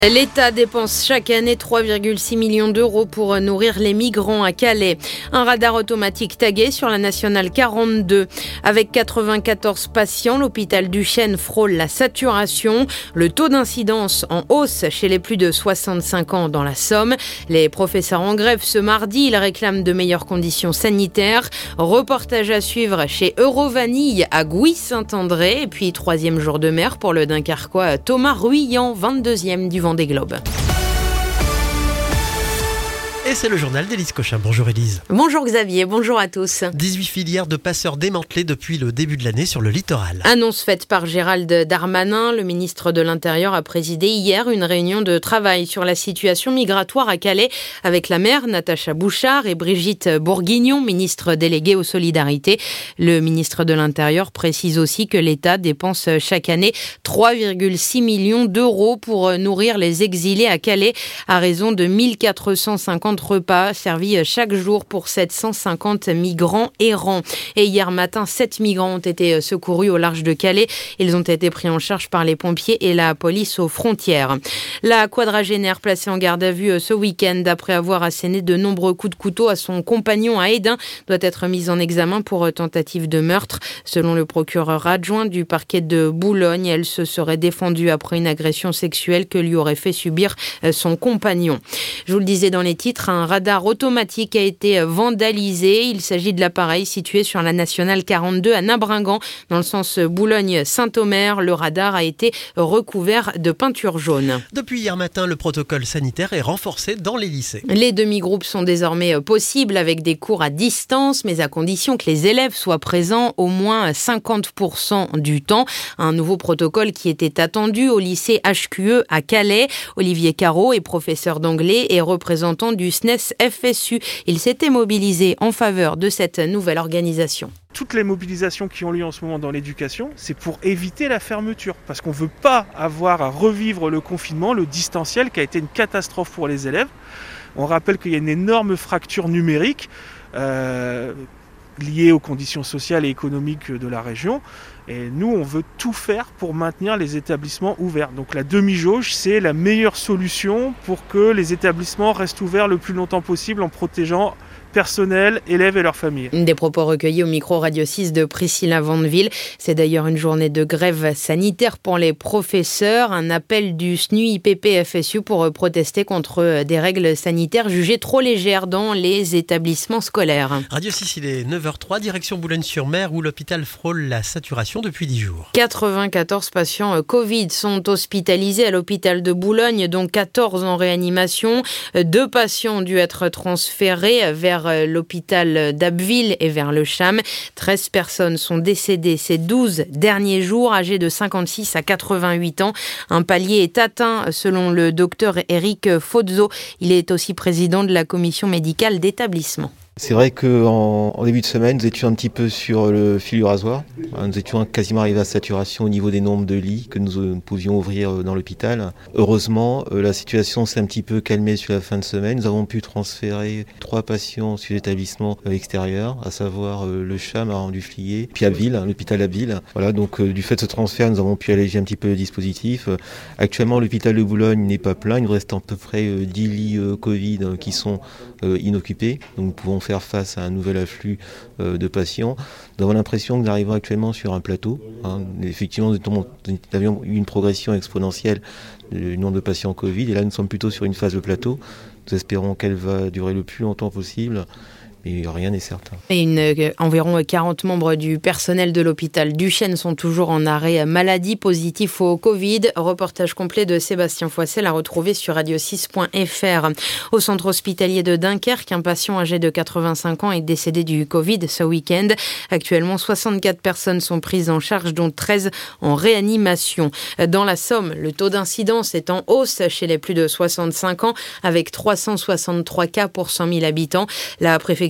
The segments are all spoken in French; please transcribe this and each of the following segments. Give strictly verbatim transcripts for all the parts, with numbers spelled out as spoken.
L'État dépense chaque année trois virgule six millions d'euros pour nourrir les migrants à Calais. Un radar automatique tagué sur la nationale quarante-deux. Avec quatre-vingt-quatorze patients, l'hôpital du Chêne frôle la saturation. Le taux d'incidence en hausse chez les plus de soixante-cinq ans dans la Somme. Les professeurs en grève ce mardi, ils réclament de meilleures conditions sanitaires. Reportage à suivre chez Eurovanille à Gouy-Saint-André. Et puis troisième jour de mer pour le Dunkerquois Thomas Ruyant, vingt-deuxième du Vendée Globe. Et c'est le journal d'Élise Cochin. Bonjour Élise. Bonjour Xavier, bonjour à tous. dix-huit filières de passeurs démantelées depuis le début de l'année sur le littoral. Annonce faite par Gérald Darmanin. Le ministre de l'Intérieur a présidé hier une réunion de travail sur la situation migratoire à Calais avec la maire Natacha Bouchard et Brigitte Bourguignon, ministre déléguée aux solidarités. Le ministre de l'Intérieur précise aussi que l'État dépense chaque année trois virgule six millions d'euros pour nourrir les exilés à Calais à raison de mille quatre cent cinquante repas servis chaque jour pour sept cent cinquante migrants errants. Et hier matin, sept migrants ont été secourus au large de Calais. Ils ont été pris en charge par les pompiers et la police aux frontières. La quadragénaire placée en garde à vue ce week-end après avoir asséné de nombreux coups de couteau à son compagnon à Hesdin doit être mise en examen pour tentative de meurtre. Selon le procureur adjoint du parquet de Boulogne, elle se serait défendue après une agression sexuelle que lui aurait fait subir son compagnon. Je vous le disais dans les titres, un radar automatique a été vandalisé. Il s'agit de l'appareil situé sur la nationale quarante-deux à Nabringan, dans le sens Boulogne-Saint-Omer. Le radar a été recouvert de peinture jaune. Depuis hier matin, le protocole sanitaire est renforcé dans les lycées. Les demi-groupes sont désormais possibles avec des cours à distance, mais à condition que les élèves soient présents au moins cinquante pour cent du temps. Un nouveau protocole qui était attendu au lycée H Q E à Calais. Olivier Carreau est professeur d'anglais et représentant du S N E S F S U. Il s'était mobilisé en faveur de cette nouvelle organisation. Toutes les mobilisations qui ont lieu en ce moment dans l'éducation, c'est pour éviter la fermeture. Parce qu'on ne veut pas avoir à revivre le confinement, le distanciel qui a été une catastrophe pour les élèves. On rappelle qu'il y a une énorme fracture numérique euh, liée aux conditions sociales et économiques de la région. Et nous, on veut tout faire pour maintenir les établissements ouverts. Donc la demi-jauge, c'est la meilleure solution pour que les établissements restent ouverts le plus longtemps possible en protégeant personnel, élèves et leurs familles. Des propos recueillis au micro Radio six de Priscilla Vandeville. C'est d'ailleurs une journée de grève sanitaire pour les professeurs. Un appel du S N U I P P F S U pour protester contre des règles sanitaires jugées trop légères dans les établissements scolaires. Radio six, il est neuf heures zéro trois, direction Boulogne-sur-Mer où l'hôpital frôle la saturation depuis dix jours. quatre-vingt-quatorze patients Covid sont hospitalisés à l'hôpital de Boulogne, dont quatorze en réanimation. Deux patients ont dû être transférés vers l'hôpital d'Abbeville et vers le Cham. treize personnes sont décédées ces douze derniers jours, âgées de cinquante-six à quatre-vingt-huit ans. Un palier est atteint selon le docteur Eric Fozzo. Il est aussi président de la commission médicale d'établissement. C'est vrai qu'en en début de semaine, nous étions un petit peu sur le fil du rasoir. Nous étions quasiment arrivés à saturation au niveau des nombres de lits que nous pouvions ouvrir dans l'hôpital. Heureusement, la situation s'est un petit peu calmée sur la fin de semaine. Nous avons pu transférer trois patients sur l'établissement extérieur, à savoir le Cham à du Flier, puis Abbeville, l'hôpital Abbeville. Voilà, donc du fait de ce transfert, nous avons pu alléger un petit peu le dispositif. Actuellement, l'hôpital de Boulogne n'est pas plein. Il nous reste à peu près dix lits Covid qui sont inoccupés. Donc nous pouvons faire face à un nouvel afflux euh, de patients. Nous avons l'impression que nous arrivons actuellement sur un plateau. Hein. Effectivement, nous avions eu une progression exponentielle du nombre de patients Covid et là nous sommes plutôt sur une phase de plateau. Nous espérons qu'elle va durer le plus longtemps possible. Mais rien n'est certain. Et une, euh, environ quarante membres du personnel de l'hôpital du Chêne sont toujours en arrêt maladie positif au Covid. Reportage complet de Sébastien Foissel à retrouver sur radio six point f r. Au centre hospitalier de Dunkerque, un patient âgé de quatre-vingt-cinq ans est décédé du Covid ce week-end. Actuellement, soixante-quatre personnes sont prises en charge, dont treize en réanimation. Dans la Somme, le taux d'incidence est en hausse chez les plus de soixante-cinq ans, avec trois cent soixante-trois cas pour cent mille habitants. La préfecture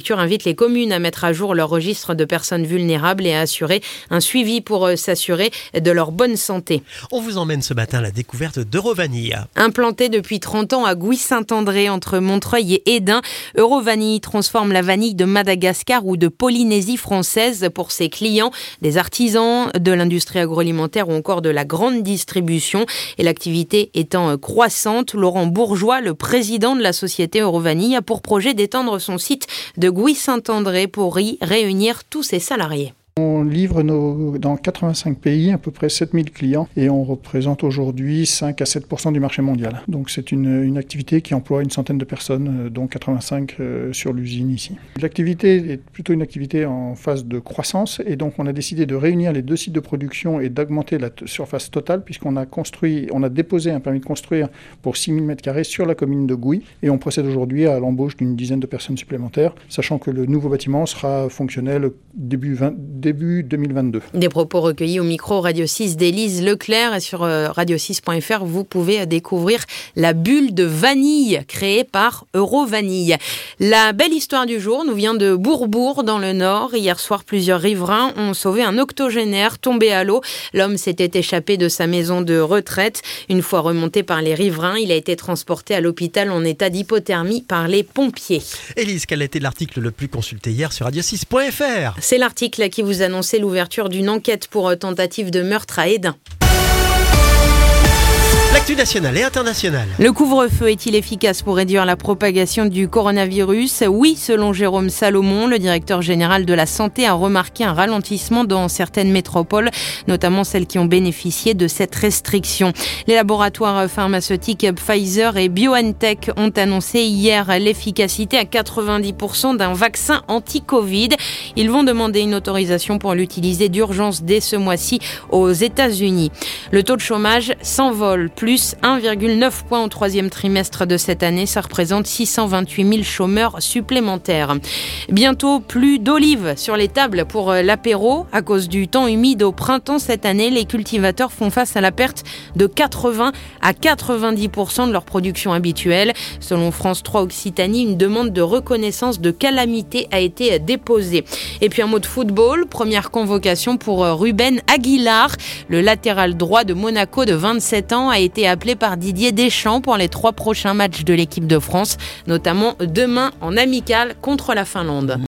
préfecture invite les communes à mettre à jour leur registre de personnes vulnérables et à assurer un suivi pour s'assurer de leur bonne santé. On vous emmène ce matin à la découverte d'Eurovanille. Implanté depuis trente ans à Gouy-Saint-André entre Montreuil et Hesdin, Eurovanille transforme la vanille de Madagascar ou de Polynésie française pour ses clients, des artisans, de l'industrie agroalimentaire ou encore de la grande distribution. Et l'activité étant croissante, Laurent Bourgeois, le président de la société Eurovanille, a pour projet d'étendre son site de Gouy-Saint-André pour y réunir tous ses salariés. On livre nos, dans quatre-vingt-cinq pays, à peu près sept mille clients, et on représente aujourd'hui cinq à sept pour cent du marché mondial. Donc c'est une, une activité qui emploie une centaine de personnes, dont quatre-vingt-cinq euh, sur l'usine ici. L'activité est plutôt une activité en phase de croissance, et donc on a décidé de réunir les deux sites de production et d'augmenter la t- surface totale, puisqu'on a construit, on a déposé un permis de construire pour six mille mètres carrés sur la commune de Gouy, et on procède aujourd'hui à l'embauche d'une dizaine de personnes supplémentaires, sachant que le nouveau bâtiment sera fonctionnel début vingt début deux mille vingt-deux. Des propos recueillis au micro Radio six d'Élise Leclerc, et sur radio six point f r, vous pouvez découvrir la bulle de vanille créée par Eurovanille. La belle histoire du jour nous vient de Bourbourg dans le Nord. Hier soir, plusieurs riverains ont sauvé un octogénaire tombé à l'eau. L'homme s'était échappé de sa maison de retraite. Une fois remonté par les riverains, il a été transporté à l'hôpital en état d'hypothermie par les pompiers. Élise, quel a été l'article le plus consulté hier sur radio six point f r? C'est l'article qui vous annonçait l'ouverture d'une enquête pour tentative de meurtre à Hesdin. L'actu nationale et internationale. Le couvre-feu est-il efficace pour réduire la propagation du coronavirus ? Oui, selon Jérôme Salomon, le directeur général de la santé a remarqué un ralentissement dans certaines métropoles, notamment celles qui ont bénéficié de cette restriction. Les laboratoires pharmaceutiques Pfizer et BioNTech ont annoncé hier l'efficacité à quatre-vingt-dix pour cent d'un vaccin anti-Covid. Ils vont demander une autorisation pour l'utiliser d'urgence dès ce mois-ci aux États-Unis. Le taux de chômage s'envole. Plus un virgule neuf point au troisième trimestre de cette année. Ça représente six cent vingt-huit mille chômeurs supplémentaires. Bientôt plus d'olives sur les tables pour l'apéro. À cause du temps humide au printemps cette année, les cultivateurs font face à la perte de quatre-vingts à quatre-vingt-dix pour cent de leur production habituelle. Selon France trois Occitanie, une demande de reconnaissance de calamité a été déposée. Et puis un mot de football. Première convocation pour Ruben Aguilar. Le latéral droit de Monaco de vingt-sept ans a été appelé par Didier Deschamps pour les trois prochains matchs de l'équipe de France, notamment demain en amical contre la Finlande.